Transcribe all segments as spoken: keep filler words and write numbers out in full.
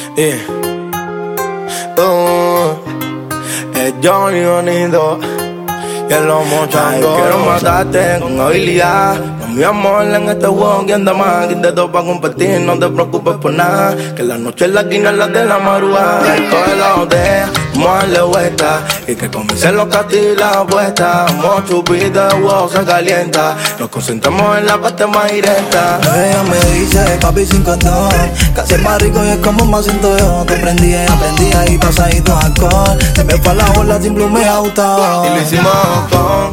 Yeah. Uh, es Johnny Bonito y el lomo chango. Quiero matarte con habilidad. No, mi amor, en este juego que anda más. Aquí te topa competir, no te preocupes por nada. Que la noche en la esquina es la de la madrugada. Coge la botella, vamos a darle vuelta. Y que comiencen los castillos y las apuestas. Vamos chupita, de huevo se calienta. Nos concentramos en la parte más directa. Ella me dice, papi, sin condón. Casi es más rico y es como más siento yo. Te prendí, aprendí ahí pasadito alcohol. Se me fue la bola sin plume auto. Y lo hicimos con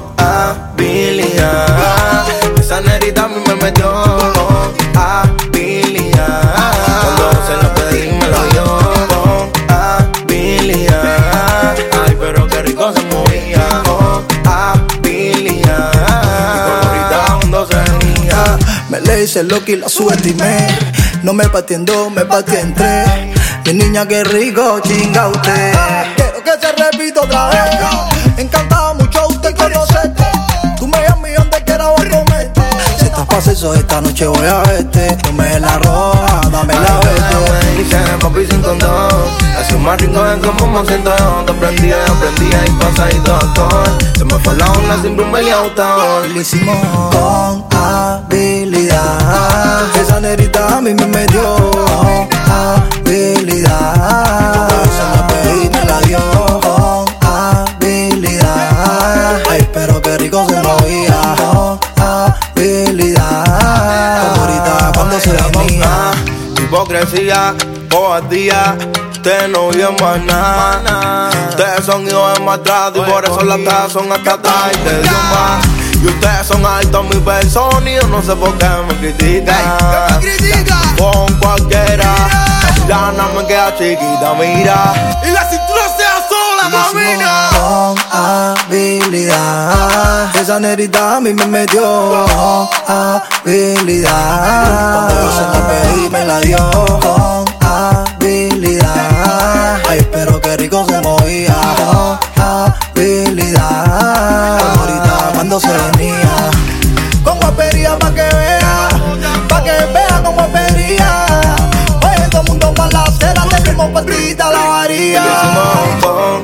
habilidad. Esa nerita a mí me metió con habilidad. Cuando se lo pedí me lo dio con habilidad. Ay, pero qué rico se movía con habilidad. Y como ahorita cuando se venía. Me le hice loco y la subestimé. No me partiendo, me partí en tres. Mi niña, qué rico, chinga usted. Quiero que se repita otra vez. Encantado mucho usted conocerte. Tú me llamas y donde quiera voy a comerte. Si estás pa' sexo esta noche voy a verte. No me la roja, dame la vete. Me dice, papi, sin condón. Así más rico es como me siento yo. Te aprendí, aprendí y pasadito alcohol. Se me fue la onda sin rumbo y auto. Y lo hicimos con habilidad. Esa nerita a mí me metió con habilidad. Se la pedí y me la dio con habilidad. Ay, pero qué rico se movía con habilidad. Como ahorita cuando se venía. Hipocresía, cobardía, ustedes no viven más nada. Ustedes son hijos de maltrato y por eso las tasas son hasta atrás y te dio más. Y ustedes son altos mi persona y yo no sé por qué me critican. Con cualquiera, la nana me queda chiquita, mira. Y la cintura sea sola, mamina. Con habilidad. Esa nerita a mí me metió con habilidad. Cuando yo se la pedí me la dio con habilidad. Ay, pero qué rico se movía con habilidad. Como ahorita cuando se venía. Con guapería pa' que vea, pa' que vea con guapería. Oye, todo el mundo balacera, tenemos partida la varía. Con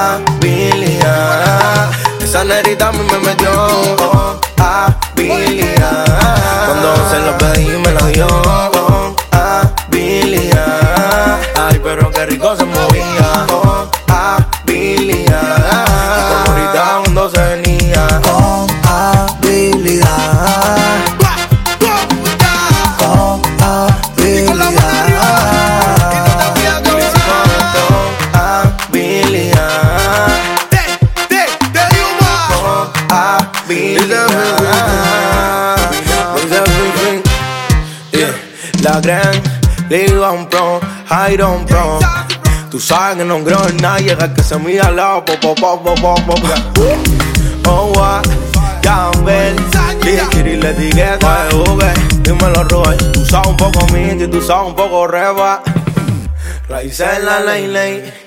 habilidad. Esa nerita a mí me metió con habilidad. Cuando se lo pedí me lo dio con habilidad. Ay, pero qué rico se movía con habilidad. Y como ahorita cuando se venía Con habilidad. Con la gran Ligon Pro, Iron Pro. Tú sabes que no creo en nadie que se mira al lado, po, po, po, po, po, po. Oh, what, Campbell, Kiri, le etiqueta de Google. Dímelo, Robert, tú sabes un poco minty, tú sabes un poco reba. Raíces en la ley, ley.